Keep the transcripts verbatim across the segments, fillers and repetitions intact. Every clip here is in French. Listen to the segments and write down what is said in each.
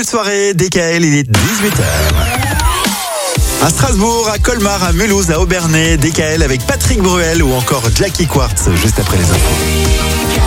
soirée, D K L, il est dix-huit heures. À Strasbourg, à Colmar, à Mulhouse, à Obernai, D K L avec Patrick Bruel ou encore Jackie Quartz, juste après les infos.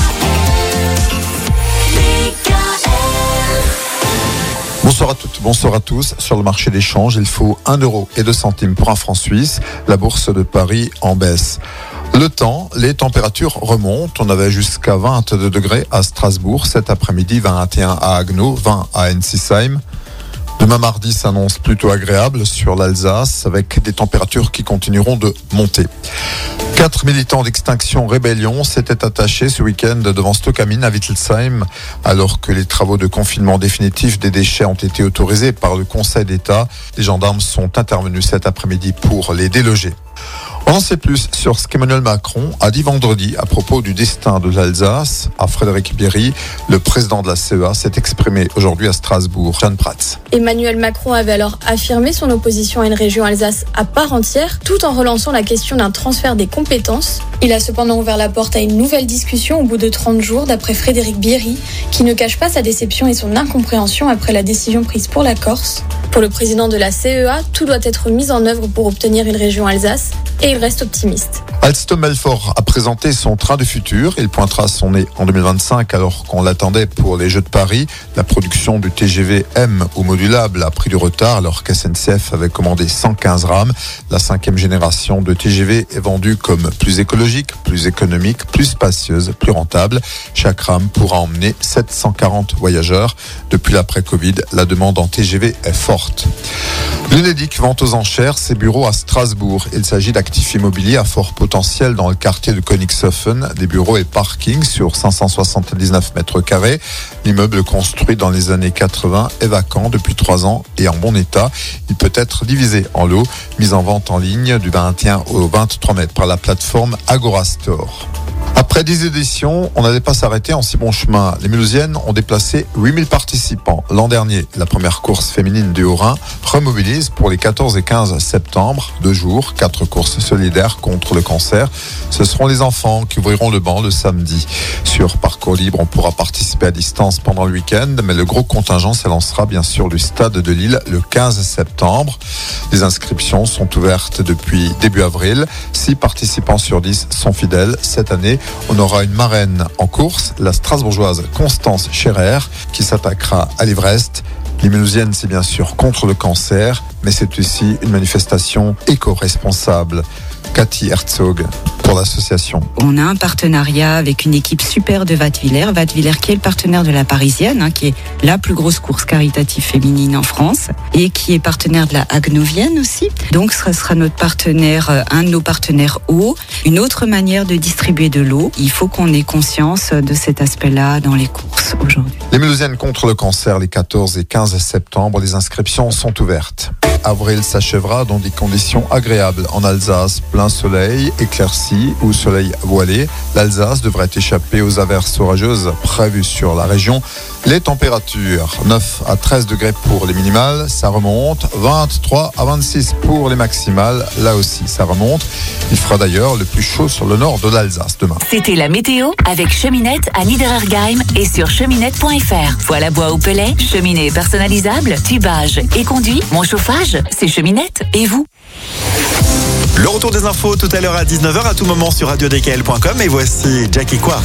Bonsoir à toutes, bonsoir à tous. Sur le marché des changes, il faut un euro et deux centimes pour un franc suisse. La bourse de Paris en baisse. Le temps, les températures remontent. On avait jusqu'à vingt-deux degrés à Strasbourg cet après-midi, vingt et un à Haguenau, vingt à Ensisheim. Demain mardi s'annonce plutôt agréable sur l'Alsace avec des températures qui continueront de monter. Quatre militants d'Extinction Rébellion s'étaient attachés ce week-end devant Stockamine à Wittelsheim alors que les travaux de confinement définitif des déchets ont été autorisés par le Conseil d'État. Les gendarmes sont intervenus cet après-midi pour les déloger. On en sait plus sur ce qu'Emmanuel Macron a dit vendredi à propos du destin de l'Alsace. À Frédéric Bierry, le président de la C E A s'est exprimé aujourd'hui à Strasbourg. Jeanne Prats. Emmanuel Macron avait alors affirmé son opposition à une région Alsace à part entière, tout en relançant la question d'un transfert des compétences. Il a cependant ouvert la porte à une nouvelle discussion au bout de trente jours, d'après Frédéric Bierry, qui ne cache pas sa déception et son incompréhension après la décision prise pour la Corse. Pour le président de la C E A, tout doit être mis en œuvre pour obtenir une région Alsace, et il reste optimiste. Alstom Belfort a présenté son train du futur. Il pointera son nez en deux mille vingt-cinq alors qu'on l'attendait pour les Jeux de Paris. La production du T G V M ou modulable a pris du retard alors qu'S N C F avait commandé cent quinze rames. La cinquième génération de T G V est vendue comme plus écologique, plus économique, plus spacieuse, plus rentable. Chaque rame pourra emmener sept cent quarante voyageurs. Depuis l'après-Covid, la demande en T G V est forte. L'Unédic vend aux enchères ses bureaux à Strasbourg. Il s'agit d'actifs immobiliers à fort potentiel dans le quartier de Königshofen, des bureaux et parkings sur cinq cent soixante-dix-neuf mètres carrés. L'immeuble construit dans les années quatre-vingts est vacant depuis trois ans et en bon état. Il peut être divisé en lots, mis en vente en ligne du vingt et un au vingt-trois mai par la plateforme Agora Store. Après dix éditions, on n'allait pas s'arrêter en si bon chemin. Les Mulhousiennes ont déplacé huit mille participants. L'an dernier, la première course féminine du Haut-Rhin remobilise pour les quatorze et quinze septembre. Deux jours, quatre courses solidaires contre le cancer. Ce seront les enfants qui ouvriront le banc le samedi. Sur Parcours Libre, on pourra participer à distance pendant le week-end, mais le gros contingent s'élancera bien sûr du stade de Lille le quinze septembre. Les inscriptions sont ouvertes depuis début avril. Six participants sur dix sont fidèles. Cette année, on aura une marraine en course, la Strasbourgeoise Constance Scherer, qui s'attaquera à l'Everest. Les Mulhousiennes, c'est bien sûr contre le cancer, mais c'est aussi une manifestation éco-responsable. Cathy Herzog pour l'association. On a un partenariat avec une équipe super de Wattwiller. Wattwiller qui est le partenaire de la Parisienne, hein, qui est la plus grosse course caritative féminine en France et qui est partenaire de la Haguenovienne aussi. Donc ce sera notre partenaire, un de nos partenaires eau. Une autre manière de distribuer de l'eau. Il faut qu'on ait conscience de cet aspect-là dans les courses aujourd'hui. Les Mulhousiennes contre le cancer les quatorze et quinze septembre. Les inscriptions sont ouvertes. Avril s'achèvera dans des conditions agréables en Alsace, plein soleil, éclairci ou soleil voilé. L'Alsace devrait échapper aux averses orageuses prévues sur la région. Les températures, neuf à treize degrés pour les minimales, ça remonte. vingt-trois à vingt-six pour les maximales, là aussi ça remonte. Il fera d'ailleurs le plus chaud sur le nord de l'Alsace demain. C'était la météo avec Cheminette à Niederergheim et sur cheminette point f r. Poêle à bois ou pellet, cheminée personnalisable, tubage et conduit, mon chauffage, c'est Cheminette. Et vous ? Le retour des infos tout à l'heure à dix-neuf heures, à tout moment sur radio d k l point com. Et voici Jackie Quartz.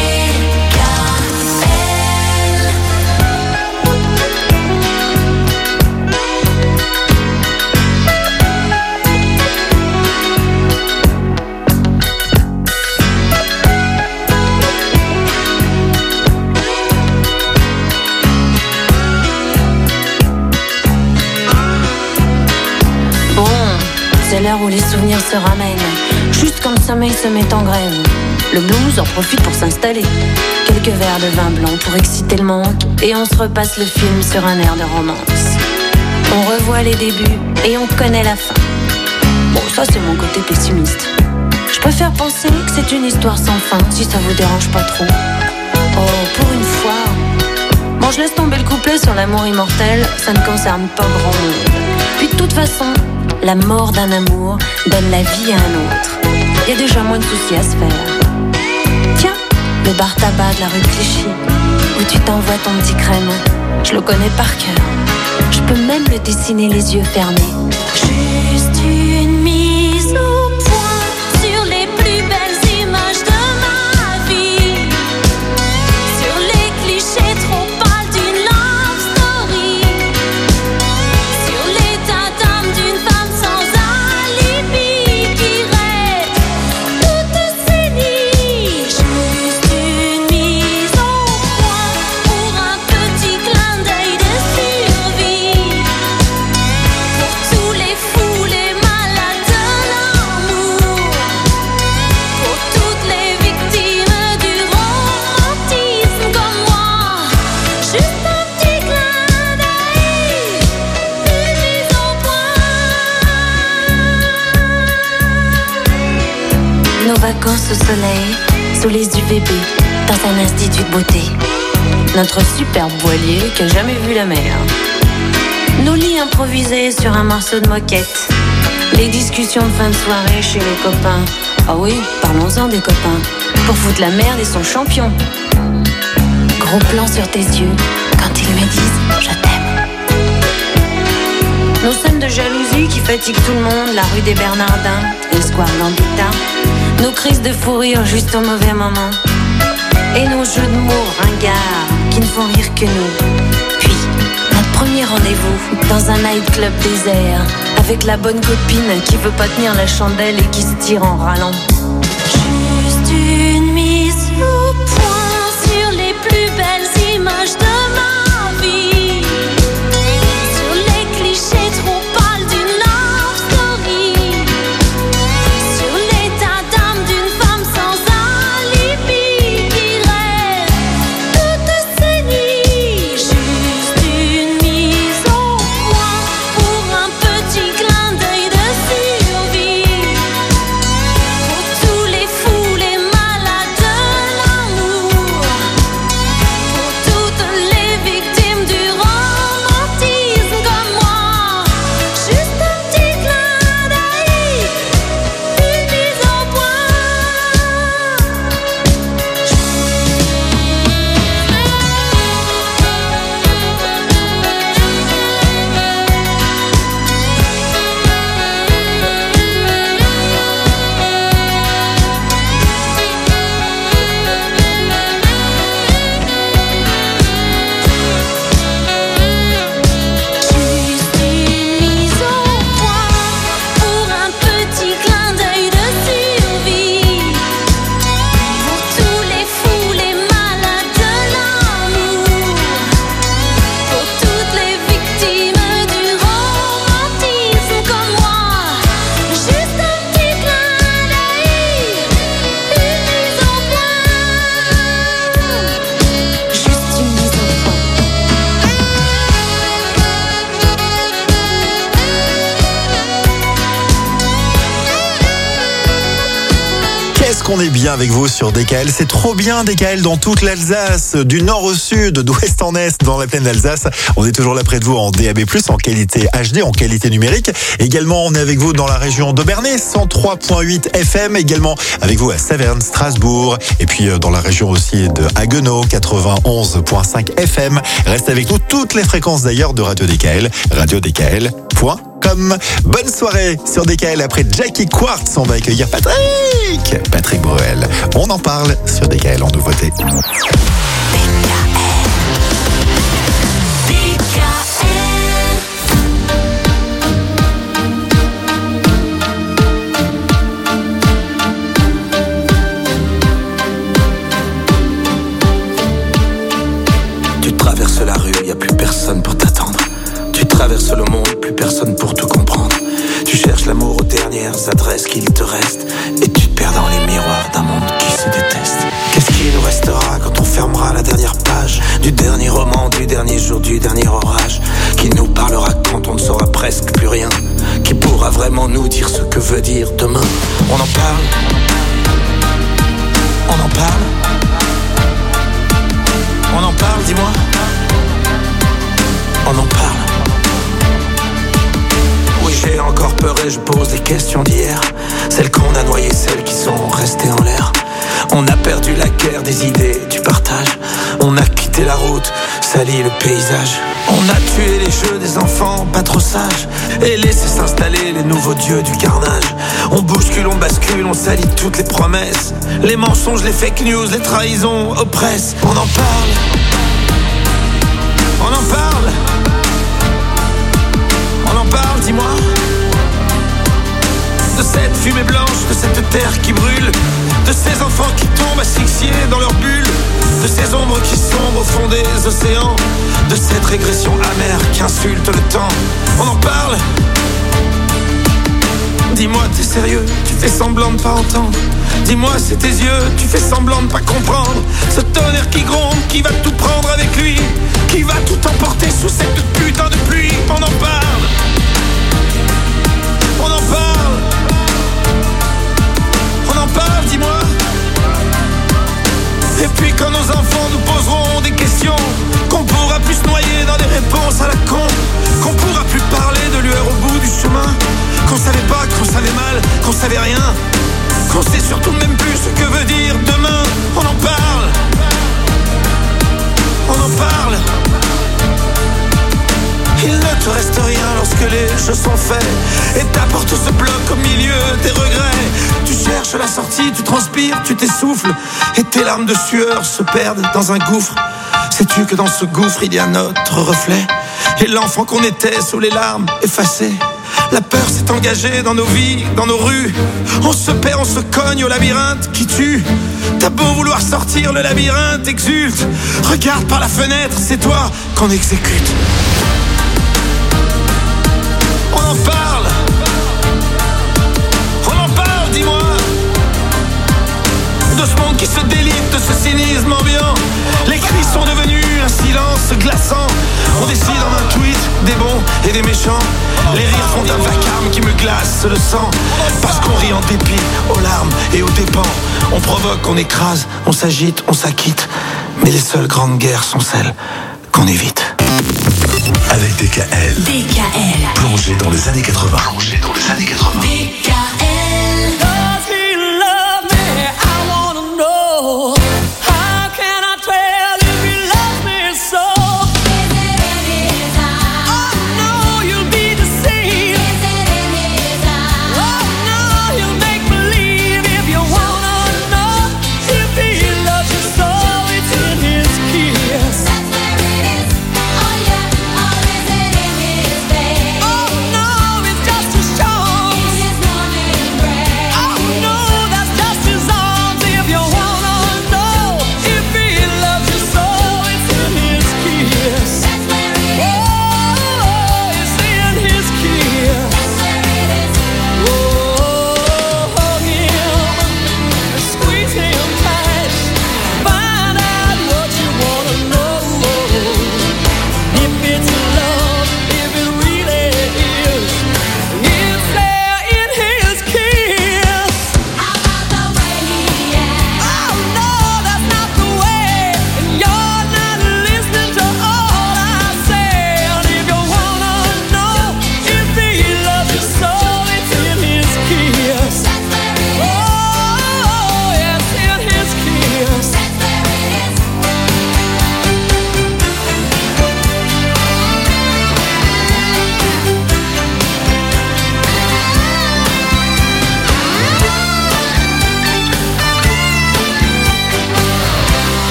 C'est l'heure où les souvenirs se ramènent. Juste quand le sommeil se met en grève, le blues en profite pour s'installer. Quelques verres de vin blanc pour exciter le manque, et on se repasse le film sur un air de romance. On revoit les débuts et on connaît la fin. Bon, ça c'est mon côté pessimiste. Je préfère penser que c'est une histoire sans fin, si ça vous dérange pas trop. Oh, pour une fois. Bon, je laisse tomber le couplet sur l'amour immortel, ça ne concerne pas grand monde. Puis de toute façon, la mort d'un amour donne la vie à un autre. Il y a déjà moins de soucis à se faire. Tiens, le bar tabac de la rue de Clichy, où tu t'envoies ton petit créneau. je le connais par cœur. Je peux même le dessiner les yeux fermés. Juste une mise au point sur les plus belles images de ma vie, sur les clichés trop pâles d'une love story, sur l'état d'âme d'une femme sans alibi qui rêve toutes ses nuits. Juste une mise au point pour un petit clin d'œil de survie, pour tous les fous, les malades de l'amour, pour toutes les victimes du romantisme comme moi. Juste un petit clin d'œil, une mise au point. Nos vacances au soleil, sous les U V B, dans un institut de beauté. Notre superbe voilier qui a jamais vu la mer. Nos lits improvisés sur un morceau de moquette. Les discussions de fin de soirée chez les copains. Ah oui, parlons-en des copains. Pour foutre la merde et son champion. Gros plan sur tes yeux quand ils me disent je t'aime. Nos scènes de jalousie qui fatiguent tout le monde. La rue des Bernardins et le square Gambetta. Nos crises de fou rire juste au mauvais moment. Et nos jeux de mots ringards qui ne font rire que nous. Puis, notre premier rendez-vous dans un nightclub désert, avec la bonne copine qui veut pas tenir la chandelle et qui se tire en râlant. Juste une mise au point sur les plus belles images de ma vie, sur les clichés trop pâles d'une love story, sur l'état d'âme d'une femme sans alibi qui rêve toutes ses nuits. Juste une mise au point pour un petit clin d'œil de survie, pour tous les fous, les malades de l'amour, pour toutes les victimes du romantisme comme moi. Juste un petit clin d'œil, une mise au point. Juste une mise au point pour un petit clin d'œil de survie, pour tous les fous, les malades de l'amour, pour toutes les victimes du romantisme comme moi. Juste un petit clin d'œil, une mise au point. Juste une mise au point. Qu'est-ce qu'on est bien avec vous sur D K L. C'est trop bien D K L dans toute l'Alsace, du nord au sud, d'ouest en est, dans la plaine d'Alsace. On est toujours là près de vous en D A B plus, en qualité H D, en qualité numérique. Également, on est avec vous dans la région d'Aubernay, cent trois virgule huit F M. Également avec vous à Saverne, Strasbourg. Et puis euh, dans la région aussi de Haguenau, quatre-vingt-onze virgule cinq F M. Reste avec nous toutes les fréquences d'ailleurs de Radio D K L, radio d k l point com. Bonne soirée sur D K L. Après Jackie Quartz, on va accueillir Patrick. Patrick Bruel. On en parle sur D K L en nouveauté. Tu traverses la rue, y a plus personne pour t'attendre. Tu traverses le monde, plus personne pour te comprendre. Tu cherches l'amour aux dernières adresses qu'il te reste, et tu te perds dans les miroirs d'un monde qui se déteste. Qu'est-ce qui nous restera quand on fermera la dernière page du dernier roman, du dernier jour, du dernier orage? Qui nous parlera quand on ne saura presque plus rien? Qui pourra vraiment nous dire ce que veut dire demain? On en parle, on en parle, on en parle, dis-moi. On en parle. Oui, j'ai encore peur et je pose des questions d'hier, celles qu'on a noyées, celles qui sont restées en l'air. On a perdu la guerre des idées, du partage. On a quitté la route salit le paysage. On a tué les jeux des enfants pas trop sages et laissé s'installer les nouveaux dieux du carnage. On bouscule, on bascule, on salit toutes les promesses, les mensonges, les fake news, les trahisons oppressent. On en parle, on en parle, on en parle, dis-moi. De cette fumée blanche, de cette terre qui brûle, de ces enfants qui tombent asphyxiés dans leur bulle, de ces ombres qui sombrent au fond des océans, de cette régression amère qui insulte le temps. On en parle. Dis-moi, t'es sérieux, tu fais semblant de pas entendre. Dis-moi, c'est tes yeux, tu fais semblant de pas comprendre. Ce tonnerre qui gronde, qui va tout prendre avec lui, qui va tout emporter sous cette putain de pluie. On en parle. On en parle. On en parle, dis-moi. Et puis quand nos enfants nous poseront des questions, qu'on pourra plus se noyer dans des réponses à la con, qu'on pourra plus parler de lueur au bout du chemin, qu'on savait pas, qu'on savait mal, qu'on savait rien, qu'on sait surtout même plus ce que veut dire demain. On en parle. On en parle. Il ne te reste rien lorsque les jeux sont faits et ta porte se bloque au milieu des regrets. Tu cherches la sortie, tu transpires, tu t'essouffles et tes larmes de sueur se perdent dans un gouffre. Sais-tu que dans ce gouffre il y a notre reflet et l'enfant qu'on était sous les larmes effacées. La peur s'est engagée dans nos vies, dans nos rues. On se perd, on se cogne au labyrinthe qui tue. T'as beau vouloir sortir, le labyrinthe exulte. Regarde par la fenêtre, c'est toi qu'on exécute. On en parle. On en parle, dis-moi. De ce monde qui se délite, de ce cynisme ambiant. Les cris sont devenus un silence glaçant. On décide en un tweet des bons et des méchants. Les rires font un vacarme qui me glace le sang. Parce qu'on rit en dépit, aux larmes et aux dépens. On provoque, on écrase, on s'agite, on s'acquitte. Mais les seules grandes guerres sont celles qu'on évite. Avec D K L. D K L. Plongé dans les années quatre-vingts. Plongé dans les années quatre-vingts. D K L. Does he love me? I wanna know. How can I tell if he loves me so? Is it in his eyes? Oh no, you'll be deceived. Is it in his eyes? Oh no, you'll make believe if you wanna know. If he loves you so, it's in his kiss. That's where it is. Oh yeah. Oh, is it in his face? Oh no, it's just a show. In his morning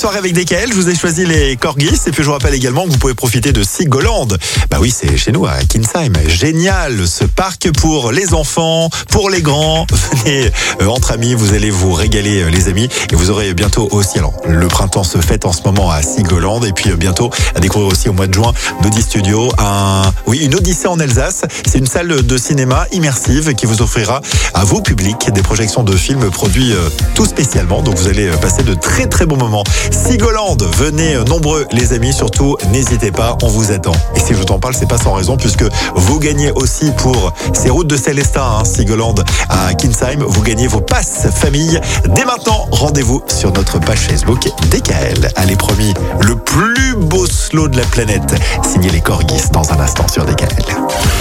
soirée avec D K L, je vous ai choisi les Corgis et puis je vous rappelle également que vous pouvez profiter de Sigoland. Bah oui, c'est chez nous à Kinsheim. Génial ce parc pour les enfants, pour les grands. Venez euh, entre amis, vous allez vous régaler euh, les amis et vous aurez bientôt aussi, alors le printemps se fête en ce moment à Sigoland et puis euh, bientôt à découvrir aussi au mois de juin d'Audi Studio, un, oui, une Odyssée en Alsace. C'est une salle de cinéma immersive qui vous offrira à vos publics des projections de films produits euh, tout spécialement. Donc vous allez euh, passer de très très bons moments. Sigoland, venez euh, nombreux les amis, surtout n'hésitez pas, on vous attend. Et si je t'en parle, c'est pas sans raison puisque vous gagnez aussi pour ces routes de Célestin, hein, Sigoland à Kinsheim, vous gagnez vos passes famille. Dès maintenant, rendez-vous sur notre page Facebook D K L. Allez promis, le plus beau slow de la planète, signé les Corgis dans un instant sur D K L.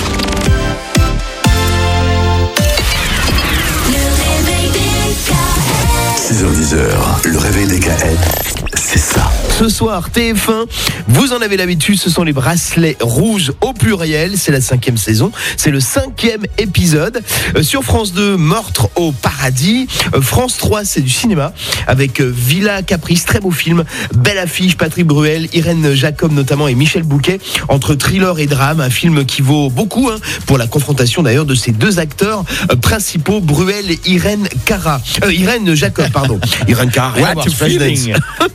six heures dix, le réveil D K L, c'est ça. Ce soir, T F un, vous en avez l'habitude, ce sont les bracelets rouges au pluriel. C'est la cinquième saison, c'est le cinquième épisode. Euh, sur France deux, Meurtre au paradis. Euh, France trois, c'est du cinéma avec euh, Villa Caprice, très beau film. Belle affiche, Patrick Bruel, Irène Jacob notamment et Michel Bouquet. Entre thriller et drame, un film qui vaut beaucoup hein, pour la confrontation d'ailleurs de ces deux acteurs euh, principaux, Bruel et Irène Cara. Euh, Irène Jacob, pardon. Irène Cara, rien à voir, Flashdance.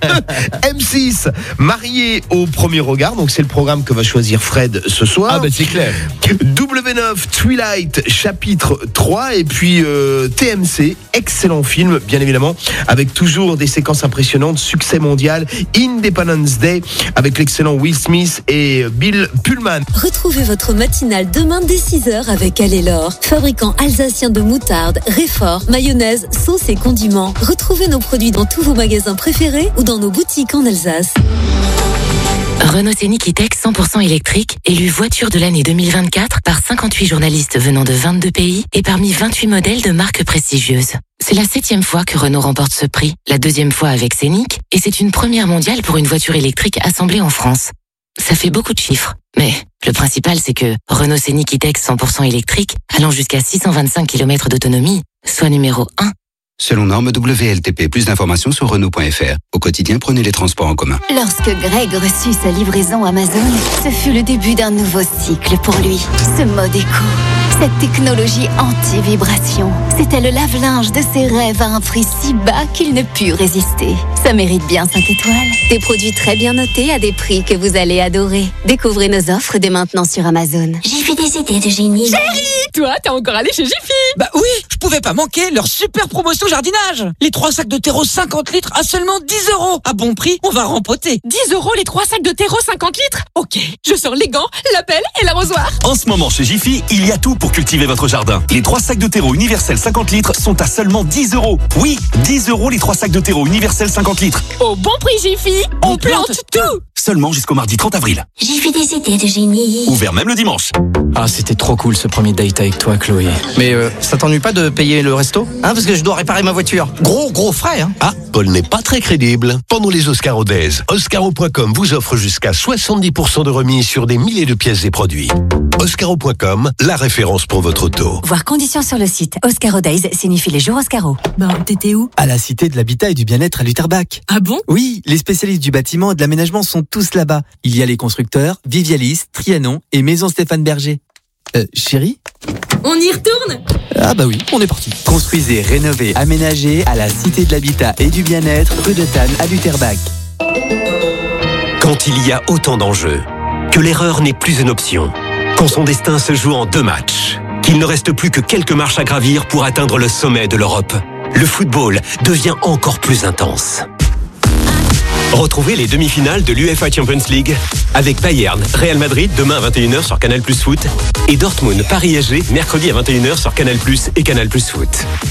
M six, marié au premier regard, donc c'est le programme que va choisir Fred ce soir. Ah ben c'est clair. W neuf, Twilight, chapitre trois, et puis euh, T M C, excellent film, bien évidemment, avec toujours des séquences impressionnantes, succès mondial, Independence Day, avec l'excellent Will Smith et Bill Pullman. Retrouvez votre matinale demain dès six heures avec Alélor, fabricant alsacien de moutarde, réfort, mayonnaise, sauce et condiments. Retrouvez nos produits dans tous vos magasins préférés ou dans nos boutiques en Alsace. Renault Scénic E-Tech cent pour cent électrique, élu voiture de l'année deux mille vingt-quatre par cinquante-huit journalistes venant de vingt-deux pays et parmi vingt-huit modèles de marques prestigieuses. C'est la septième fois que Renault remporte ce prix, la deuxième fois avec Scénic, et c'est une première mondiale pour une voiture électrique assemblée en France. Ça fait beaucoup de chiffres, mais le principal c'est que Renault Scénic E-Tech cent pour cent électrique, allant jusqu'à six cent vingt-cinq kilomètres d'autonomie, soit numéro un. Selon norme W L T P, plus d'informations sur Renault point F R. Au quotidien, prenez les transports en commun. Lorsque Greg reçut sa livraison Amazon, ce fut le début d'un nouveau cycle pour lui. Ce mode éco, cette technologie anti-vibration, c'était le lave-linge de ses rêves à un prix si bas qu'il ne put résister. Ça mérite bien cinq étoiles. Des produits très bien notés à des prix que vous allez adorer. Découvrez nos offres dès maintenant sur Amazon. J'ai fait des idées de génie. Chérie, toi, t'es encore allé chez Jiffy? Bah oui, je pouvais pas manquer leur super promotion jardinage. Les trois sacs de terreau cinquante litres à seulement dix euros. À bon prix, on va rempoter. dix euros les trois sacs de terreau cinquante litres? Ok, je sors les gants, la pelle et l'arrosoir. En ce moment chez Jiffy, il y a tout pour cultiver votre jardin. Les trois sacs de terreau universel cinquante litres sont à seulement dix euros. Oui, dix euros les trois sacs de terreau universel cinquante litres. Au bon prix Jiffy, on, on plante, plante tout. Seulement jusqu'au mardi trente avril. J'ai fait des idées de génie. Ouvert même le dimanche. Ah, c'était trop cool ce premier date avec toi, Chloé. Mais euh, ça t'ennuie pas de payer le resto? Hein, parce que je dois réparer ma voiture. Gros, gros frais, hein. Ah, Paul n'est pas très crédible. Pendant les Oscaro Days, Oscaro point com vous offre jusqu'à soixante-dix pour cent de remise sur des milliers de pièces et produits. Oscaro point com, la référence pour votre auto. Voir conditions sur le site. Oscaro Days signifie les jours Oscaro. Bah, t'étais où? À la Cité de l'Habitat et du Bien-être à Lutterbach. Ah bon? Oui, les spécialistes du bâtiment et de l'aménagement sont tous là-bas. Il y a les constructeurs, Vivialis, Trianon et Maison Stéphane Berger. Euh, chérie? On y retourne? Ah bah oui, on est parti. Construisez, rénovez, aménagez à la Cité de l'Habitat et du Bien-être, rue de Tannes à Lutterbach. Quand il y a autant d'enjeux, que l'erreur n'est plus une option, quand son destin se joue en deux matchs, qu'il ne reste plus que quelques marches à gravir pour atteindre le sommet de l'Europe, le football devient encore plus intense. Retrouvez les demi-finales de l'UEFA Champions League avec Bayern, Real Madrid demain à vingt et une heures sur Canal Plus Foot et Dortmund, Paris S G mercredi à vingt et une heures sur Canal Plus et Canal Plus Foot.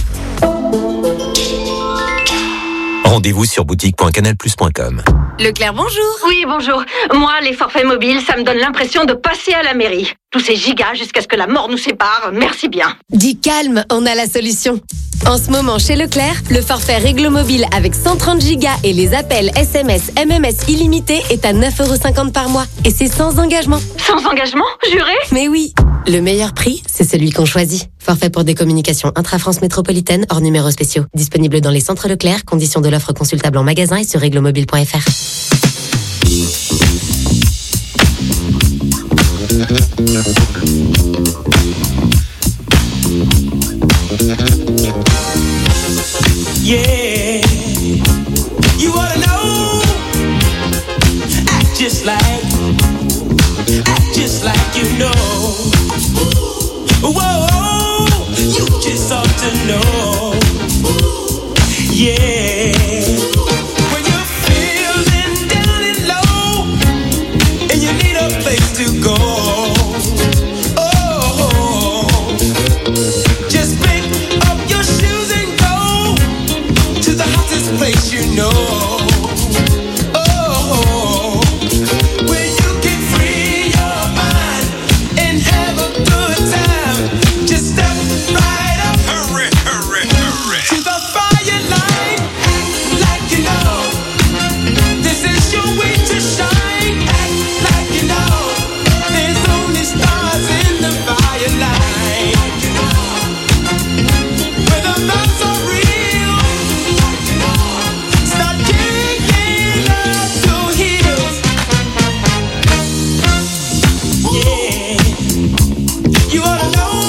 Rendez-vous sur boutique point canal plus point com. Leclerc, bonjour. Oui, bonjour. Moi, les forfaits mobiles, ça me donne l'impression de passer à la mairie. Tous ces gigas jusqu'à ce que la mort nous sépare, merci bien. Dis calme, on a la solution. En ce moment, chez Leclerc, le forfait Réglo Mobile avec cent trente gigas et les appels S M S, M M S illimités est à neuf euros cinquante par mois. Et c'est sans engagement. Sans engagement, juré? Mais oui. Le meilleur prix, c'est celui qu'on choisit. Forfait pour des communications intra-France métropolitaine hors numéros spéciaux. Disponible dans les centres Leclerc. Conditions de l'offre consultable en magasin et sur règlemobile point f r. Yeah, you ought to know. Act just like, act just like you know. Whoa, you just ought to know. Yeah, when you're feeling down and low, and you need a place to go. Oh, just pick up your shoes and go to the hottest place you know. Oh, where you can free your mind and have a good time. Just step right up, hurry, hurry, hurry, to the fire line. Act like you know this is your way to shine. Act like you know there's only stars in the fire line. Where the vibes are real, start kicking up your heels. Yeah, you ought to know.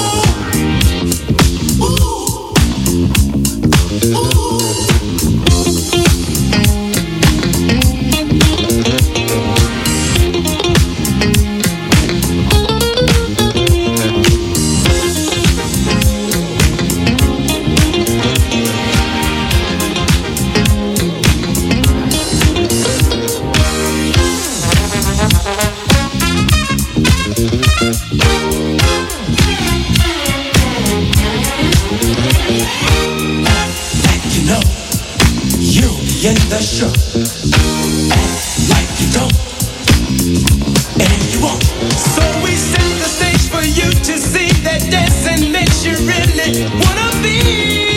Like you know, you'll be in the show. Act like you don't, and you won't. So we set the stage for you to see that dancing makes you really wanna be.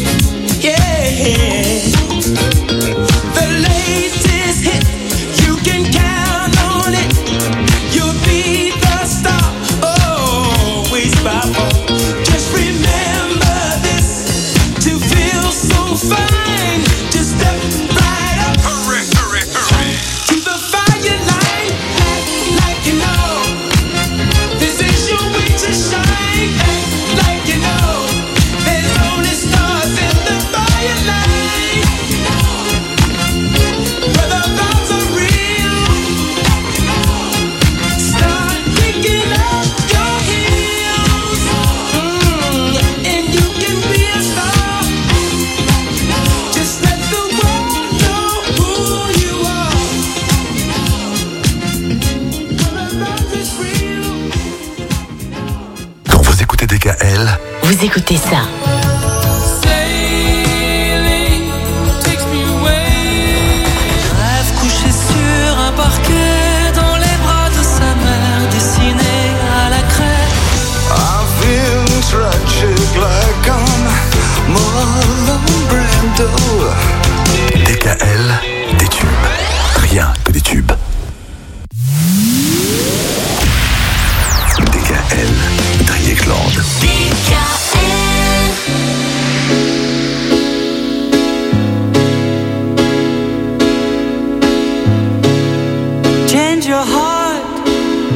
Yeah, the latest hit, you can count on it. You'll be the star, always by far. Just remember this, to feel so fine, just step right up, hurry, hurry, hurry, to the fire line. Act like you know this is your way to shine. Act like you know there's only stars in the fire line. Where the vibes are real, start kicking up your heels. Mm, and you can be a star. Just let the world know who you are. Where the vibes is real. Quand vous écoutez D K L, Vous écoutez ça. Sailing takes me away. Rêve couché sur un parquet dans les bras de sa mère, dessiné à la craie. I feel tragic like I'm Marlon Brando. D K L, des tubes. Rien que des tubes. D K L, Dreieckland. D K L. Change your heart.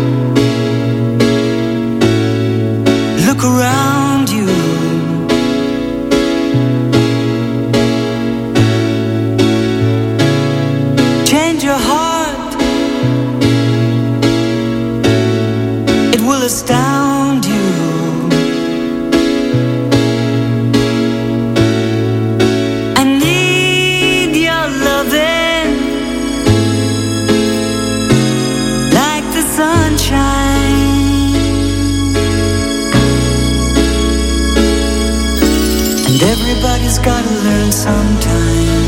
Look around you. Change your heart. It will astound you. I need your loving like the sunshine. And everybody's gotta learn sometime.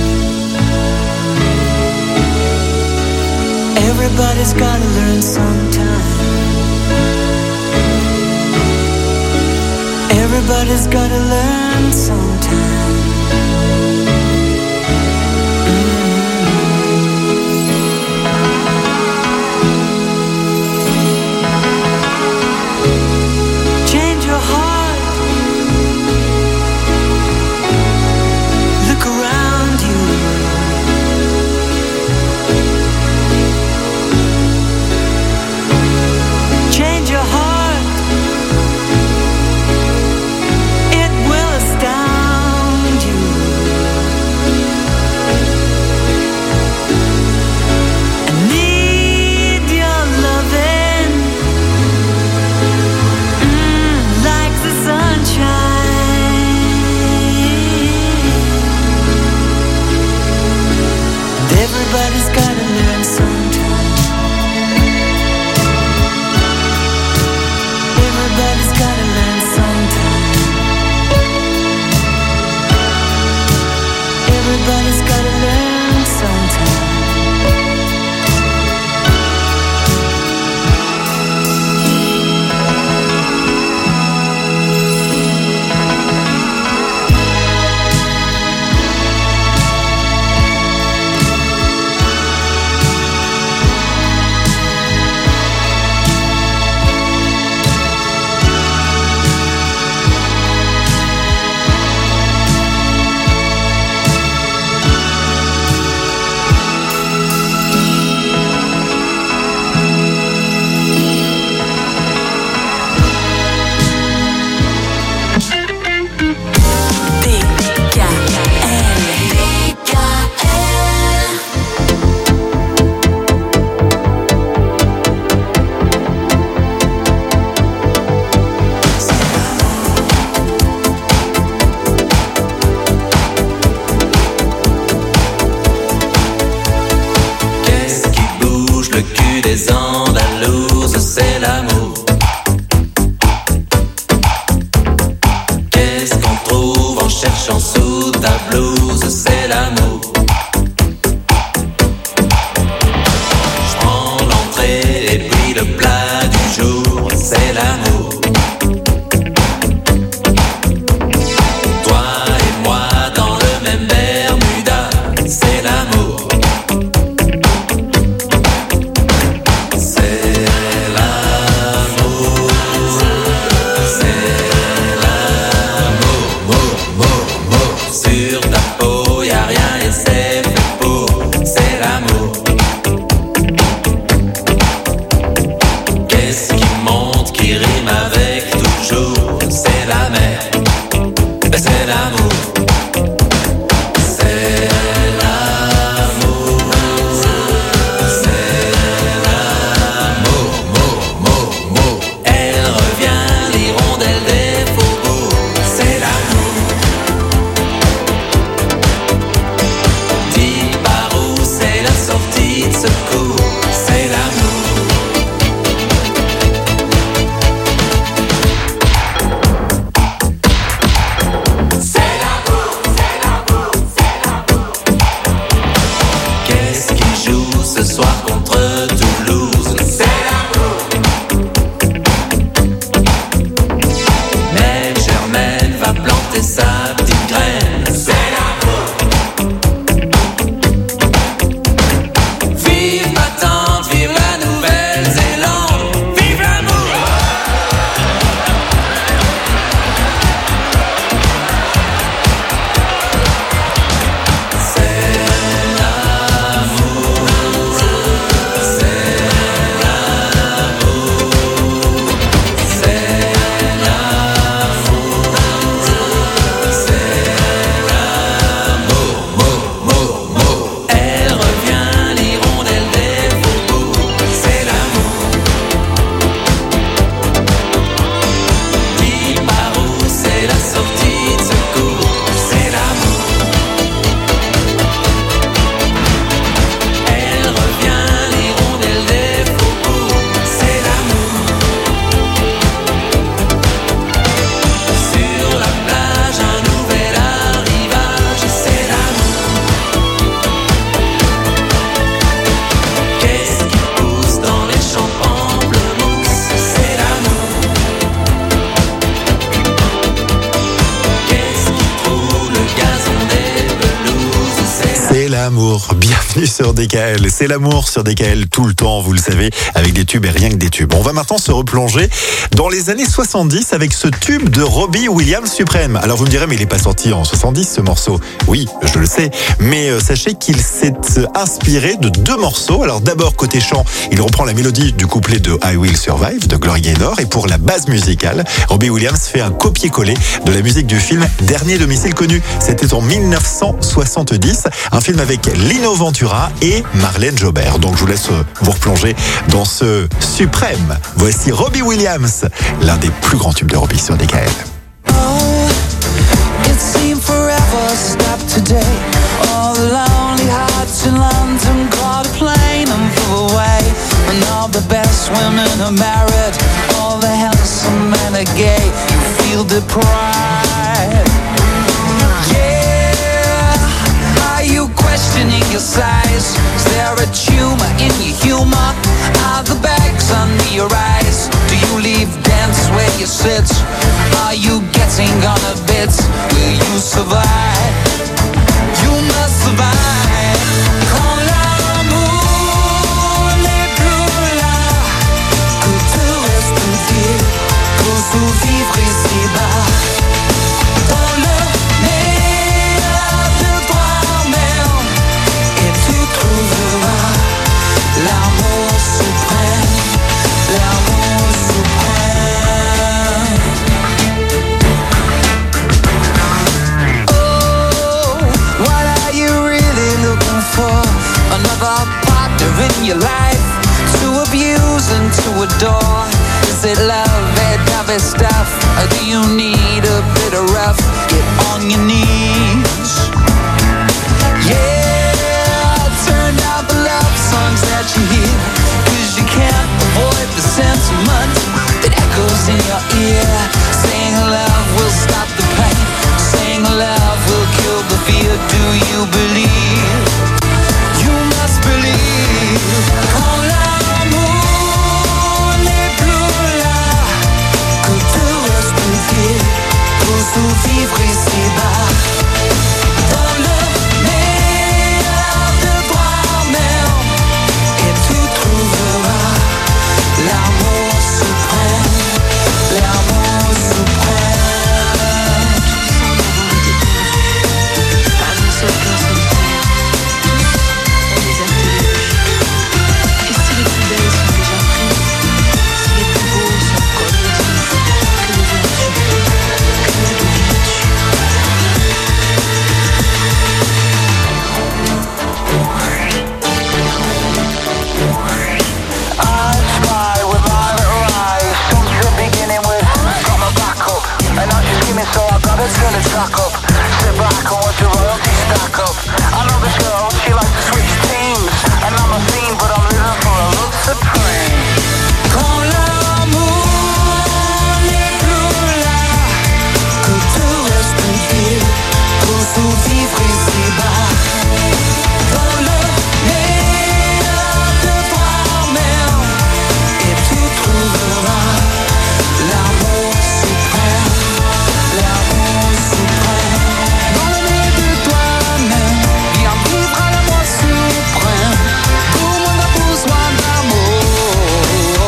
Everybody's gotta learn sometime. Everybody's gotta learn sometime. cherchant sous ta blouse, c'est l'amour. Je prends l'entrée et puis le plat du jour, c'est l'amour. Toi et moi dans le même Bermuda, c'est l'amour. C'est l'amour. C'est l'amour. Mour, mour, mour. Sur ta peau, y'a rien et c'est fait pour. C'est l'amour. Qu'est-ce qui monte, qui rime avec toujours? C'est la mer. Ben c'est l'amour. C'est l'amour. C'est l'amour. Mour, mour, mour. Elle revient, l'hirondelle des faubourgs. C'est l'amour. Dis par où c'est la sortie de secours. C'est l'amour. Qu'est-ce qui joue ce soir contre Toulouse? C'est l'amour. Mais Germaine va planter sa petite graine. C'est l'amour. Vive ma tante, vive la Nouvelle-Zélande, vive l'amour. C'est l'amour. C'est l'amour. C'est l'amour. C'est l'amour. Mour, mour, mour. Elle revient, l'hirondelle des faubourgs. C'est l'amour. Dis par où c'est la sortie de secours. C'est l'amour. Elle revient, l'hirondelle des faubourgs. C'est l'amour. Sur la plage, un nouvel arrivage. C'est l'amour. Qu'est-ce qui pousse dans les champs pamplemousses? C'est l'amour. Qu'est-ce qui trouve le gazon des pelouses? C'est C'est l'amour. Bienvenue sur D K L. C'est l'amour sur D K L tout le temps, vous le savez, avec des tubes et rien que des tubes. On va maintenant se replonger dans les années soixante-dix avec ce tube de Robbie Williams suprême. Alors vous me direz, mais il n'est pas sorti en soixante-dix ce morceau. Oui, je le sais, mais euh, sachez qu'il s'est euh, inspiré de deux morceaux. Alors d'abord, côté chant, il reprend la mélodie du couplet de I Will Survive de Gloria Gaynor, et pour la base musicale, Robbie Williams fait un copier-coller de la musique du film Dernier domicile connu. C'était en mille neuf cent soixante-dix, un film avec Lino Ventura et Marlène Jobert. Donc je vous laisse euh, vous replonger dans ce suprême. Voici Robbie Williams, l'un des plus grands tubes de Robbie sur D K L. It seemed forever stopped today. All the lonely hearts in London caught a plane and flew away. And all the best women are married. All the handsome men are gay. You feel deprived. Yeah. Are you questioning your size? Is there a tumor in your humor? Are the bags under your eyes? Do you leave dance where you sit? Are you getting on a bit? Will you survive? You must survive. Quand l'amour n'est plus là, que te reste-t-il pour survivre ici-bas? Dans le meilleur de toi-même, et tu trouveras l'amour suprême, l'amour suprême. Oh, what are you really looking for? Another partner in your life to abuse and to adore? Is it love, that other stuff? Or do you need a bit of rough? Get on your knees. Yeah, turn down the love songs that you hear, 'cause you can't avoid the sentiment that echoes in your ear. Saying love will stop the pain. Saying love survivre ici-bas. Dans le meilleur de toi-même, et tu trouveras l'amour suprême, l'amour suprême. Pas une seule personne terre, on les a téléchés. Et si les plus belles sont déjà prises, si les plus beaux sont comme les disent, que le vertu, que la vertu. I spy with my little eyes. Songs are beginning with got my back up, and now she's screaming, so I gotta turn the track up. Sit back and watch the royalty stack up. I know this girl, she likes to switch teams, and I'm a fiend, but I'm living for a love supreme. Quand l'amour n'est plus là, que tout reste tranquille pour survivre ici-bas. Dans le meilleur de toi-même, et tu trouveras l'amour suprême, l'amour suprême. Dans le meilleur de toi-même, bien vivre l'amour suprême. Tout le monde a besoin d'amour.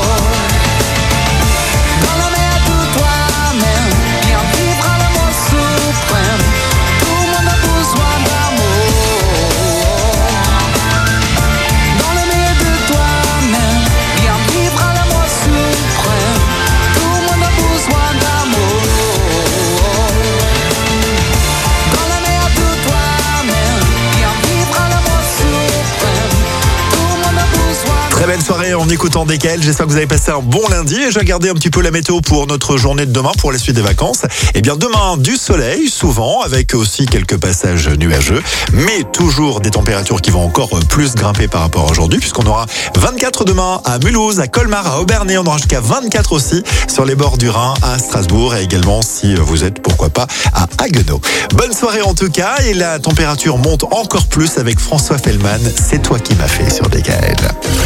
Dans le meilleur de toi-même, bien vivre l'amour suprême. Tout le monde a besoin d'amour. Dans le meilleur de toi-même, bien vivre l'amour suprême. Tout le monde a besoin d'amour. Dans le meilleur de toi-même, bien vivre l'amour suprême. Tout le monde a besoin. Très belle soirée en écoutant D K L. J'espère que vous avez passé un bon lundi. Et j'ai regardé un petit peu la météo pour notre journée de demain, pour la suite des vacances. Eh bien, demain, du soleil, souvent, avec aussi quelques passages nuageux, mais toujours des températures qui vont encore plus grimper par rapport à aujourd'hui, puisqu'on aura vingt-quatre demain à Mulhouse, à Colmar, à Aubernay. On aura jusqu'à vingt-quatre aussi sur les bords du Rhin, à Strasbourg, et également si vous êtes, pourquoi pas, à Haguenau. Bonne soirée en tout cas, et la température monte encore plus avec François Fellman. C'est toi qui m'as fait sur D K L.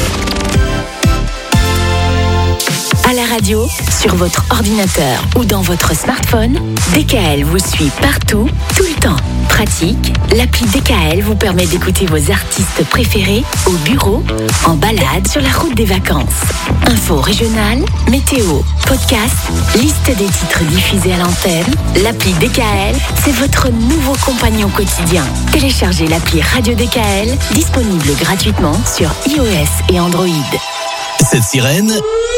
À la radio, sur votre ordinateur ou dans votre smartphone, D K L vous suit partout, tout le temps. Pratique, l'appli D K L vous permet d'écouter vos artistes préférés au bureau, en balade, sur la route des vacances. Infos régionales, météo, podcast, liste des titres diffusés à l'antenne. L'appli D K L, c'est votre nouveau compagnon quotidien. Téléchargez l'appli Radio D K L, disponible gratuitement sur iOS et Android. Cette sirène,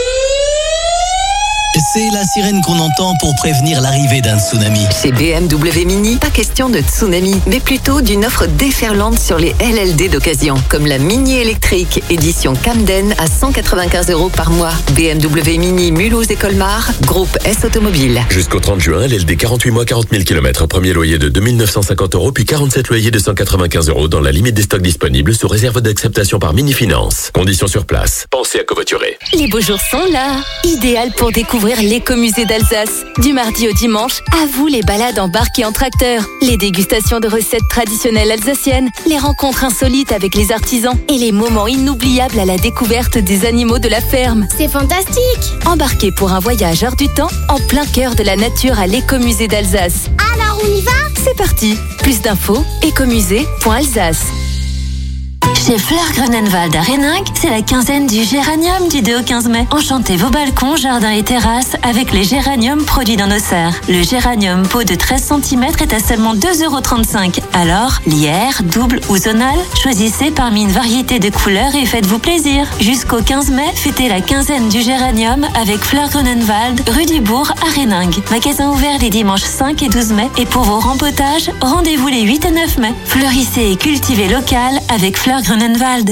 c'est la sirène qu'on entend pour prévenir l'arrivée d'un tsunami. Chez B M W Mini, pas question de tsunami, mais plutôt d'une offre déferlante sur les L L D d'occasion, comme la Mini électrique édition Camden à cent quatre-vingt-quinze euros par mois. B M W Mini Mulhouse et Colmar, groupe S Automobile. Jusqu'au trente juin, L L D quarante-huit mois, quarante mille kilomètres. Premier loyer de deux mille neuf cent cinquante euros, puis quarante-sept loyers de cent quatre-vingt-quinze euros dans la limite des stocks disponibles sous réserve d'acceptation par Mini Finance. Conditions sur place. Pensez à covoiturer. Les beaux jours sont là. Idéal pour découvrir l'écomusée d'Alsace. Du mardi au dimanche, à vous les balades en barque et en tracteur, les dégustations de recettes traditionnelles alsaciennes, les rencontres insolites avec les artisans et les moments inoubliables à la découverte des animaux de la ferme. C'est fantastique! Embarquez pour un voyage hors du temps en plein cœur de la nature à l'écomusée d'Alsace. Alors on y va? C'est parti. Plus d'infos, écomusée point alsace. Chez Fleur Grunenwald à Réningue, c'est la quinzaine du géranium du deux au quinze mai. Enchantez vos balcons, jardins et terrasses avec les géraniums produits dans nos serres. Le géranium pot de treize centimètres est à seulement deux euros trente-cinq. Alors, lierre, double ou zonal, choisissez parmi une variété de couleurs et faites-vous plaisir. Jusqu'au quinze mai, fêtez la quinzaine du géranium avec Fleur Grunenwald, rue du Bourg à Réningue. Magasin ouvert les dimanches cinq et douze mai. Et pour vos rempotages, rendez-vous les huit et neuf mai. Fleurissez et cultivez local avec Fleur Grunenwald.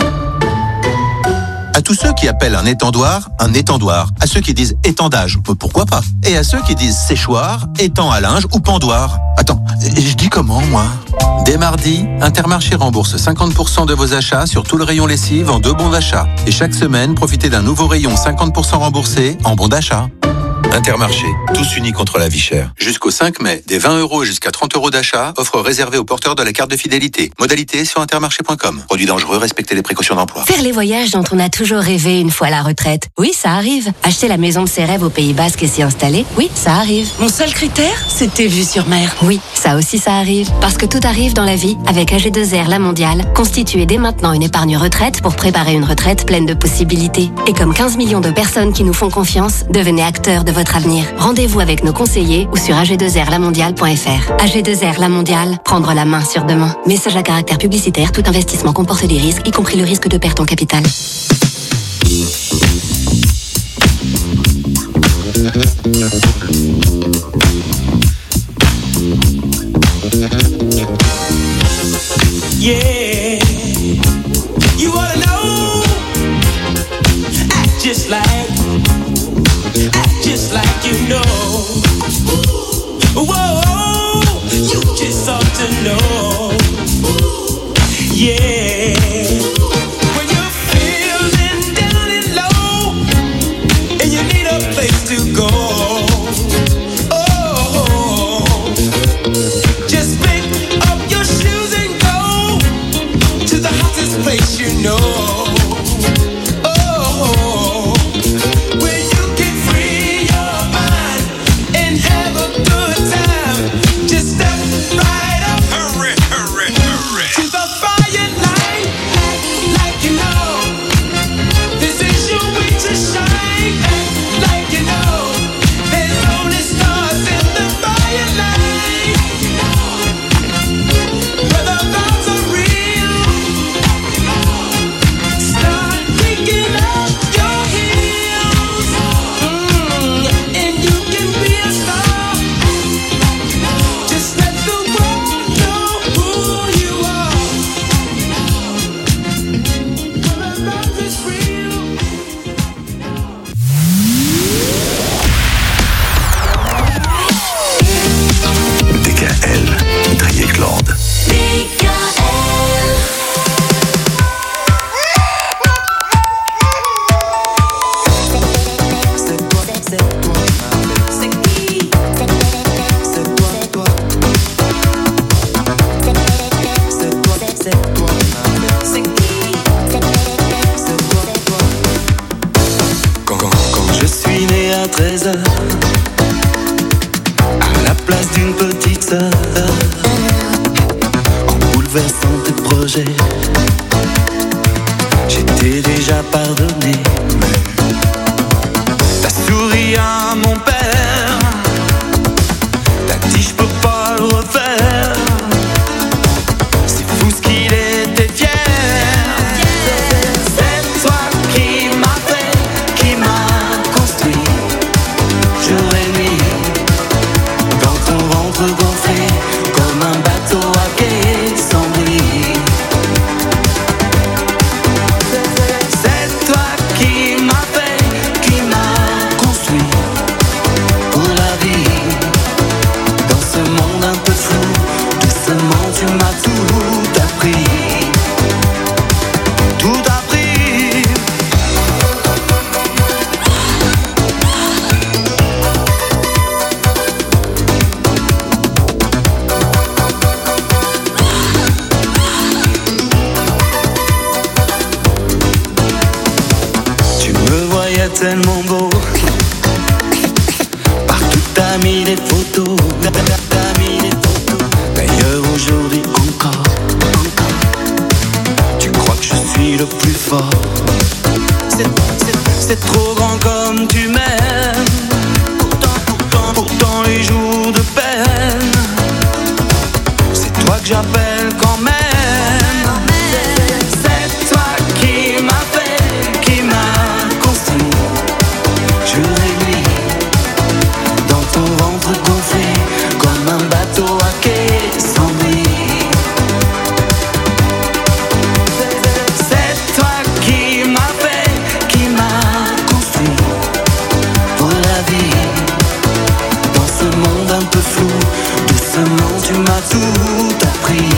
À tous ceux qui appellent un étendoir un étendoir, à ceux qui disent étendage, pourquoi pas, et à ceux qui disent séchoir, étang à linge ou pendoir. Attends, je dis comment moi? Dès mardi, Intermarché rembourse cinquante pour cent de vos achats sur tout le rayon lessive en deux bons d'achat. Et chaque semaine, profitez d'un nouveau rayon cinquante pour cent remboursé en bons d'achat. Intermarché, tous unis contre la vie chère. Jusqu'au cinq mai, des vingt euros jusqu'à trente euros d'achat, offre réservée aux porteurs de la carte de fidélité. Modalité sur intermarché point com. Produit dangereux, respectez les précautions d'emploi. Faire les voyages dont on a toujours rêvé une fois à la retraite. Oui, ça arrive. Acheter la maison de ses rêves au Pays Basque et s'y installer. Oui, ça arrive. Mon seul critère, c'était vue sur mer. Oui, ça aussi ça arrive. Parce que tout arrive dans la vie. Avec A G deux R La Mondiale, constituez dès maintenant une épargne retraite pour préparer une retraite pleine de possibilités. Et comme quinze millions de personnes qui nous font confiance, devenez acteurs de votre avenir. Rendez-vous avec nos conseillers ou sur a g deux r la mondiale point f r. A G deux R La Mondiale, prendre la main sur demain. Message à caractère publicitaire, tout investissement comporte des risques, y compris le risque de perte en capital. Yeah, you wanna know? Act just like, act just like you know. Whoa, you just ought to know. Yeah, when you're feeling down and low, and you need a place to go. Oh, just pick up your shoes and go to the hottest place you know. Oh, where you can free your mind and have a good time. Just step right up, hurry, hurry, hurry, to the fire line, like you know this is your way to shine. Like you know there's only stars in the fire line. Where the vibes are real, start kicking up your heels, mm, and you can be a star. Just let the world know who you are. Where the vibes is real. D K L, Driegland. Quand, quand, quand je suis né à treize heures, à la place d'une petite sœur, en bouleversant tes projets, j'étais déjà pardonné. T'as souri à mon père, t'as dit je peux pas le refaire. C'est fou ce qu'il était fier. C'est toi qui m'as fait, qui m'a construit, jour et nuit, dans ton ventre gonflé, comme un bateau à quai sans bruit. C'est toi qui m'as fait, qui m'a construit pour la vie. Dans ce monde un peu flou, doucement tu m'as tout appris. Tout appris. Tu me voyais tellement beau, partout t'as mis des photos, t'as mis des photos. D'ailleurs aujourd'hui encore, tu crois que je suis le plus fort. C'est, c'est, c'est trop grand comme tu m'aimes. Pourtant, pourtant, pourtant les jours de peine, c'est toi que j'appelle quand même. C'est toi qui m'as fait, qui m'a construit, jour et nuit, dans ton ventre gonflé, comme un bateau à quai sans bruit. C'est toi qui m'as fait, qui m'a construit pour la vie. Dans ce monde un peu flou, doucement tu m'as tout appris.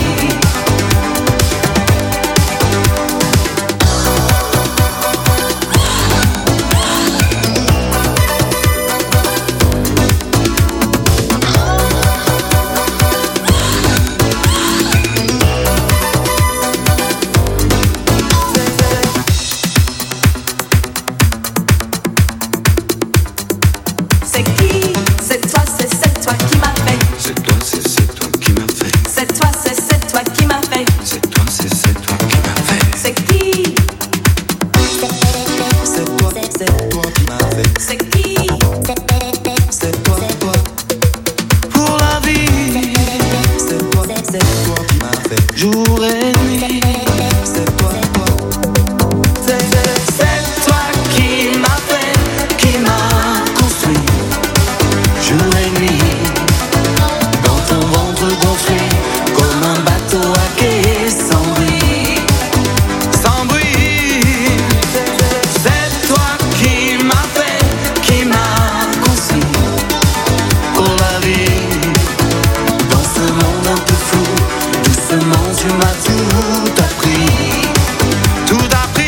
jour et nuit. C'est toi, c'est, c'est toi qui m'a fait, qui m'a construit. Jour et nuit, dans ton ventre gonflé, comme un bateau à quai sans bruit, sans bruit. C'est toi qui m'a fait, qui m'a construit pour la vie. Dans ce monde un peu fou, doucement tu m'as tout appris, tout appris.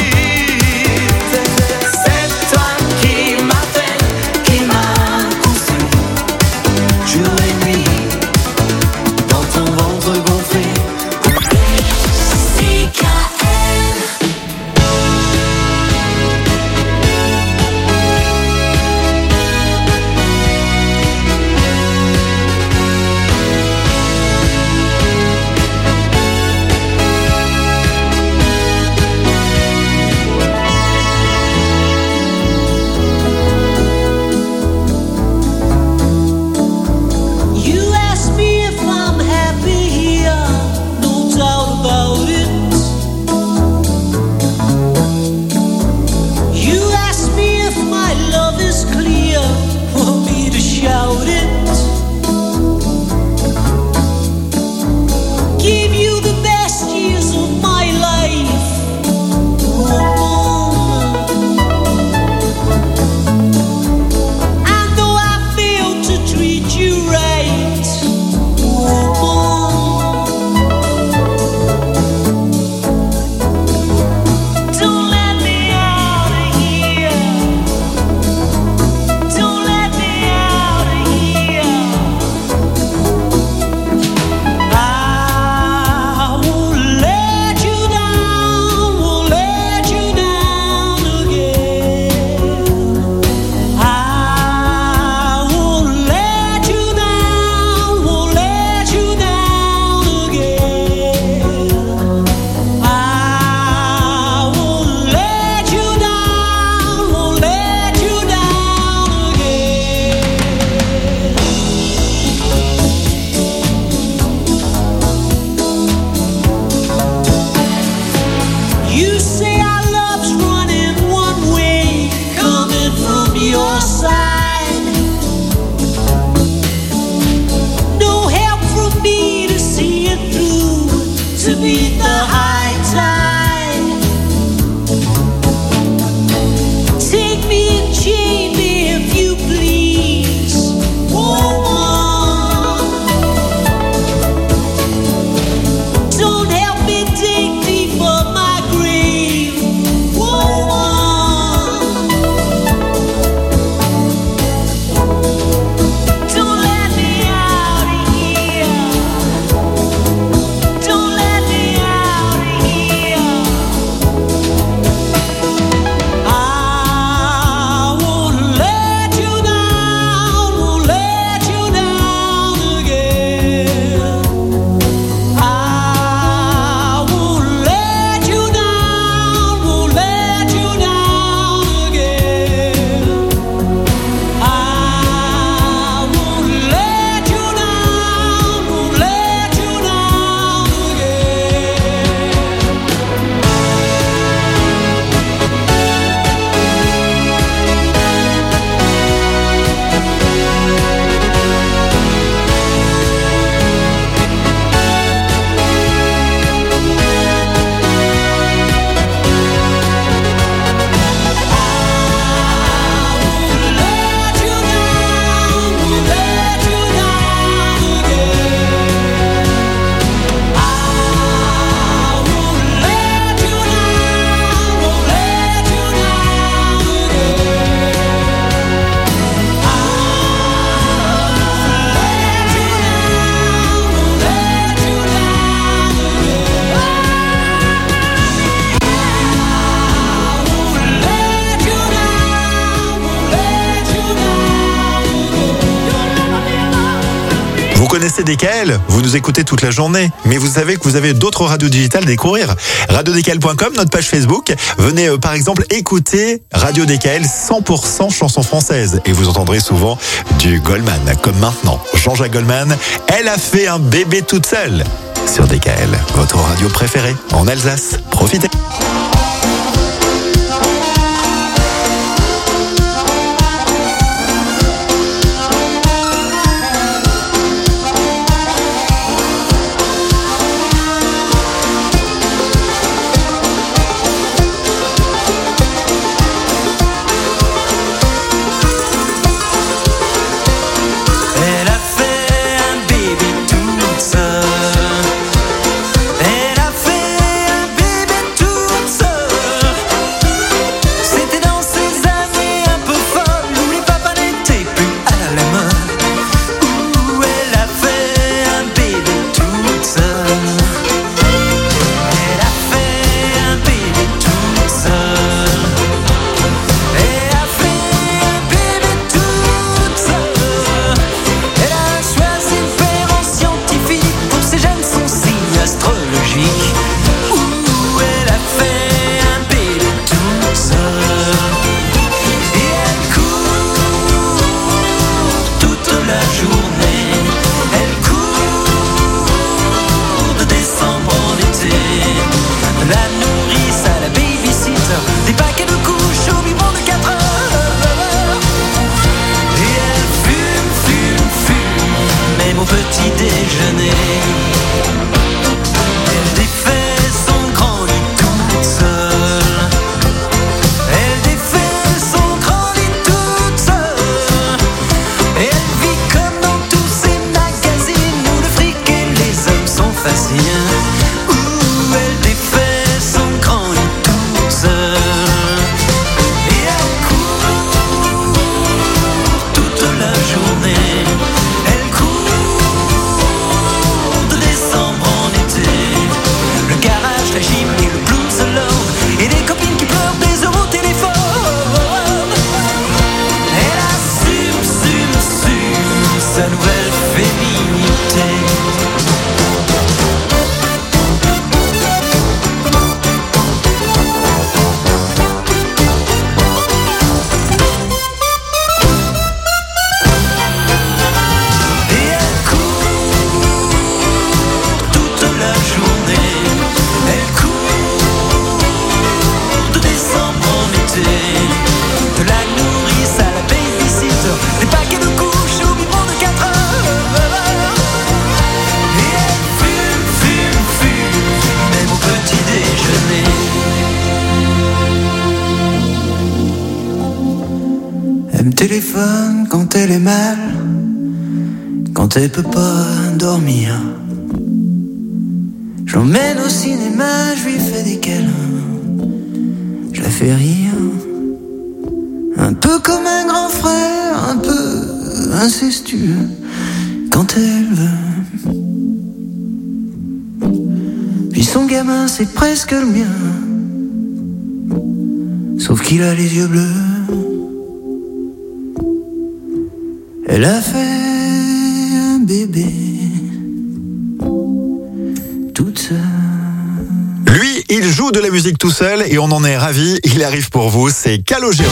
C'est toi qui m'a fait, qui m'a construit, jour et nuit, dans ton ventre gonflé. C K L. You ask me if I'm happy here, no doubt about it. You ask me if my love is clear, for me to shout it. Give you the best years of my life. And though I failed to treat you right, don't let me out of here. Don't let me out of here. I won't let you down, won't let you down again. I won't let you down, won't let you down again. I won't let you down, won't let you down again. You say our love's running one way, coming from your side. No help from me to see it through, to beat the high tide. Take me and chain me if you please. Woman, don't help me dig deeper my grave. Woman, don't let me out of here. Don't let me out of here. I won't let you down, won't let you down again. I won't let you down, won't let you down again. I won't let you down, won't let you down Vous connaissez D K L, vous nous écoutez toute la journée, mais vous savez que vous avez d'autres radios digitales à découvrir. radio d k l point com, notre page Facebook. Venez euh, par exemple écouter Radio D K L cent pour cent chansons françaises et vous entendrez souvent du Goldman, comme maintenant. Jean-Jacques Goldman, elle a fait un bébé toute seule. sur D K L, votre radio préférée en Alsace. Profitez. Elle a fait un bébé toute seule. Elle a fait un bébé toute seule. C'était dans ces années un peu folles où les papas n'étaient plus à la mode. Où elle a fait un bébé toute seule. Elle a fait un bébé toute seule. Elle a fait un bébé toute seule. Elle a choisi le père en scientifique pour ses gènes, son signe astrologique. Ouh, elle a fait un bébé toute seule. Et elle court toute la journée. Elle court de décembre en été. La nourrice à la babysitter, des paquets de couches au biberon de quatre heures. Et elle fume, fume, fume, même au petit déjeuner. Elle défait son grand lit toute seule. Elle défait son grand lit toute seule. Et elle vit comme dans tous ces magazines où le fric et les hommes sont faciles. Où elle défait son grand lit toute seule. Et elle court toute la journée. Elle court de décembre en été. Le garage, la gym et le blues alone. Et des copines qui pleurent des euros au téléphone. Elle assume, assume, assume sa nouvelle féminité. Et elle court toute la journée. Elle court de décembre en été. De la nourrice à la babysitter, des paquets de couches au biberon de quatre heures. Et elle fume, fume, fume, même au petit déjeuner. Elle me téléphone quand elle est mal, quand elle peut pas dormir. Je l'emmène au cinéma, je lui fais des câlins, je la fais rire. Un peu comme un grand frère, un peu incestueux, quand elle veut. Puis son gamin, c'est presque le mien, sauf qu'il a les yeux bleus. Elle a fait un bébé toute seule. Lui, il joue de la musique tout seul et on en est ravis. Il arrive pour vous, c'est Calogero.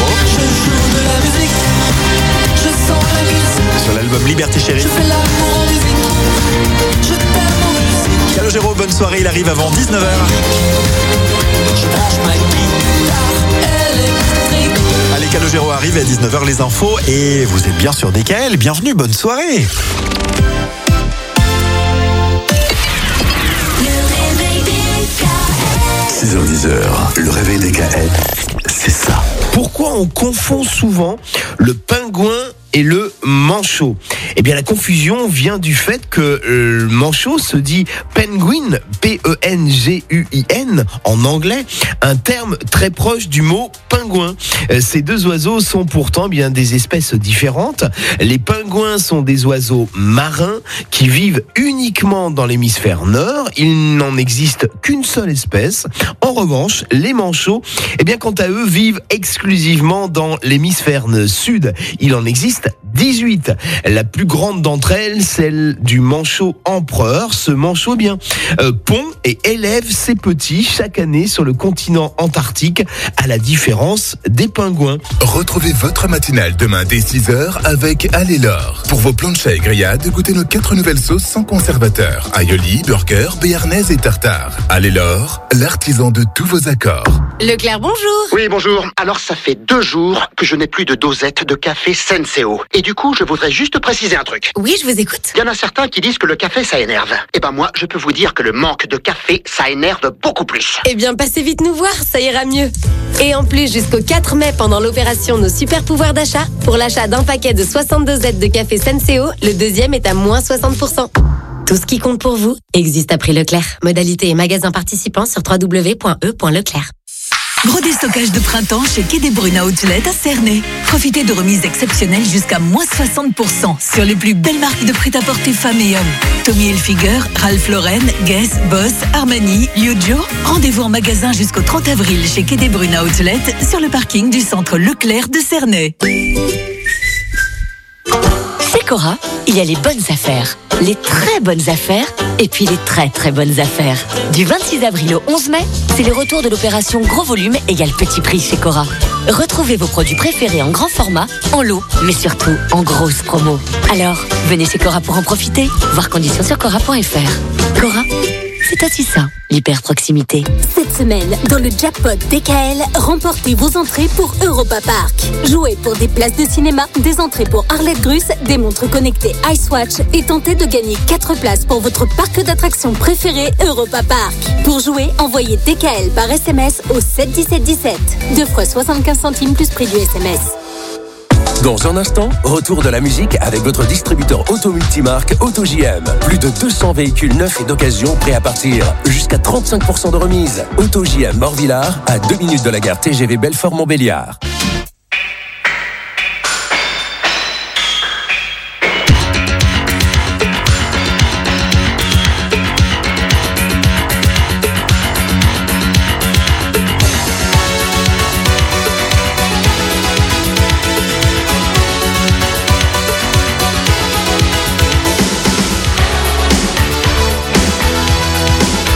Sur l'album Liberté Chérie. Calogero, bonne soirée, il arrive avant dix-neuf heures. Allez, Calogero arrive à dix-neuf heures, les infos, et vous êtes bien sur D K L. Bienvenue, bonne soirée. six heures dix, le réveil des K L, c'est ça. Pourquoi on confond souvent le pingouin et le manchot? Eh bien, la confusion vient du fait que euh, le manchot se dit penguin, P E N G U I N en anglais, un terme très proche du mot pingouin. Euh, ces deux oiseaux sont pourtant bien des espèces différentes. Les pingouins sont des oiseaux marins qui vivent uniquement dans l'hémisphère nord. Il n'en existe qu'une seule espèce. En revanche, les manchots, eh bien, quant à eux, vivent exclusivement dans l'hémisphère sud. Il en existe dix-huit. La plus plus grande d'entre elles, celle du manchot empereur. Ce manchot, eh bien, euh, pond et élève ses petits chaque année sur le continent antarctique, à la différence des pingouins. Retrouvez votre matinale demain dès six heures avec Allez-Laure. Pour vos planchas et grillades, goûtez nos quatre nouvelles sauces sans conservateur. Aioli, burger, béarnaise et tartare. Allez-Laure, l'artisan de tous vos accords. Leclerc, bonjour. Oui, bonjour. Alors, ça fait deux jours que je n'ai plus de dosette de café Senseo. Et du coup, je voudrais juste préciser un truc. Oui, je vous écoute. Il y en a certains qui disent que le café, ça énerve. Eh ben moi, je peux vous dire que le manque de café, ça énerve beaucoup plus. Eh bien, passez vite nous voir, ça ira mieux. Et en plus, jusqu'au quatre mai, pendant l'opération Nos Super Pouvoirs d'achat, pour l'achat d'un paquet de soixante-deux dosettes de café Senseo, le deuxième est à moins soixante pour cent. Tout ce qui compte pour vous existe à prix Leclerc. Modalité et magasin participants sur w w w point e point leclerc. Gros déstockage de printemps chez Quai des Brunes Outlet à Cernay. Profitez de remises exceptionnelles jusqu'à moins soixante pour cent sur les plus belles marques de prêt-à-porter femmes et hommes. Tommy Hilfiger, Ralph Lauren, Guess, Boss, Armani, Yujo. Rendez-vous en magasin jusqu'au trente avril chez Quai des Brunes Outlet sur le parking du centre Leclerc de Cernay. Chez Cora, il y a les bonnes affaires, les très bonnes affaires et puis les très très bonnes affaires. Du vingt-six avril au onze mai, c'est le retour de l'opération Gros Volume égale Petit Prix chez Cora. Retrouvez vos produits préférés en grand format, en lot, mais surtout en grosse promo. Alors, venez chez Cora pour en profiter. Voir conditions sur cora point f r. Cora, c'est aussi ça, l'hyper proximité. Cette semaine, dans le jackpot D K L, remportez vos entrées pour Europa Park. Jouez pour des places de cinéma, des entrées pour Arlette Gruss, des montres connectées Icewatch et tentez de gagner quatre places pour votre parc d'attractions préféré Europa Park. Pour jouer, envoyez D K L par S M S au sept dix-sept dix-sept. Deux fois soixante-quinze centimes plus prix du S M S. Dans un instant, retour de la musique avec votre distributeur auto multimarque AutoJ M. Plus de deux cents véhicules neufs et d'occasion prêts à partir. Jusqu'à trente-cinq pour cent de remise. AutoJ M Morvillard, à deux minutes de la gare T G V Belfort-Montbéliard.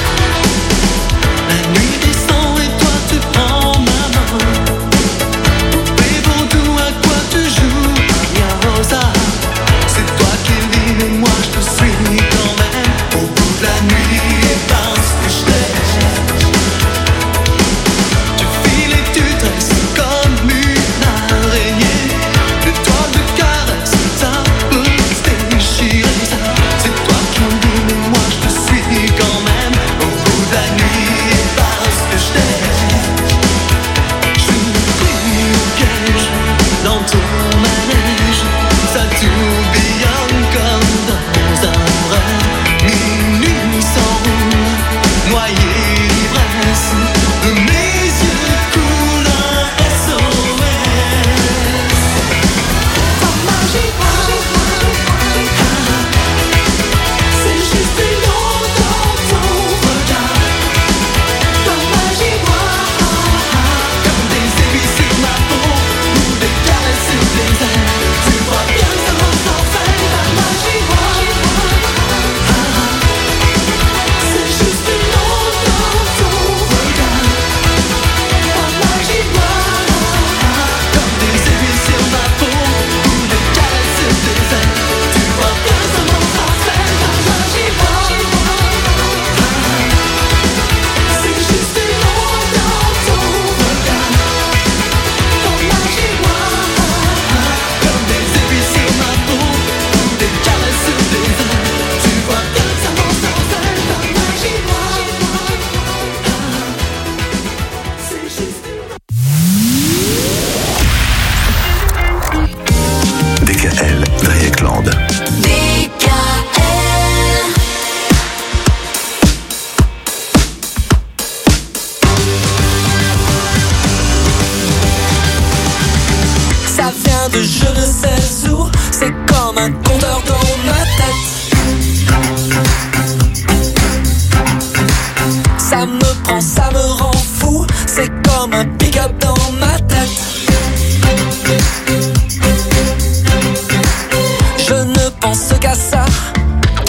La nuit descend et toi tu prends ma main.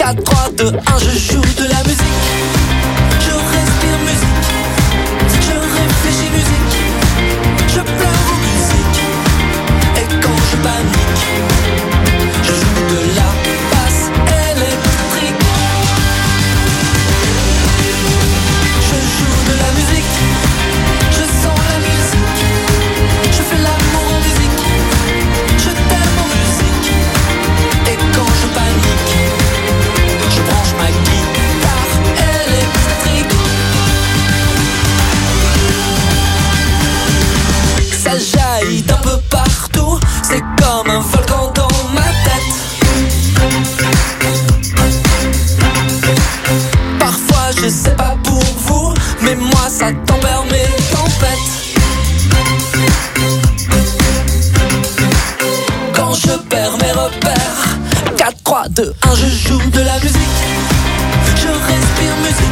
quatre, trois, deux, un, je joue de la musique. Je respire musique. Je réfléchis musique. Je pleure en musique. Et quand je panique, je joue de la basse électrique. Je joue de la musique. Je sens la musique. Je fais l'amour en musique. Je t'aime en musique. Et quand je panique, je branche ma guitare électrique. Ça jaillit d'un peu partout. C'est comme un volcan dans ma tête. Parfois je sais pas pour vous, mais moi ça tempère mes tempêtes. Quand je perds mes repères, quatre, trois, deux, un, je joue de la musique. Je respire musique.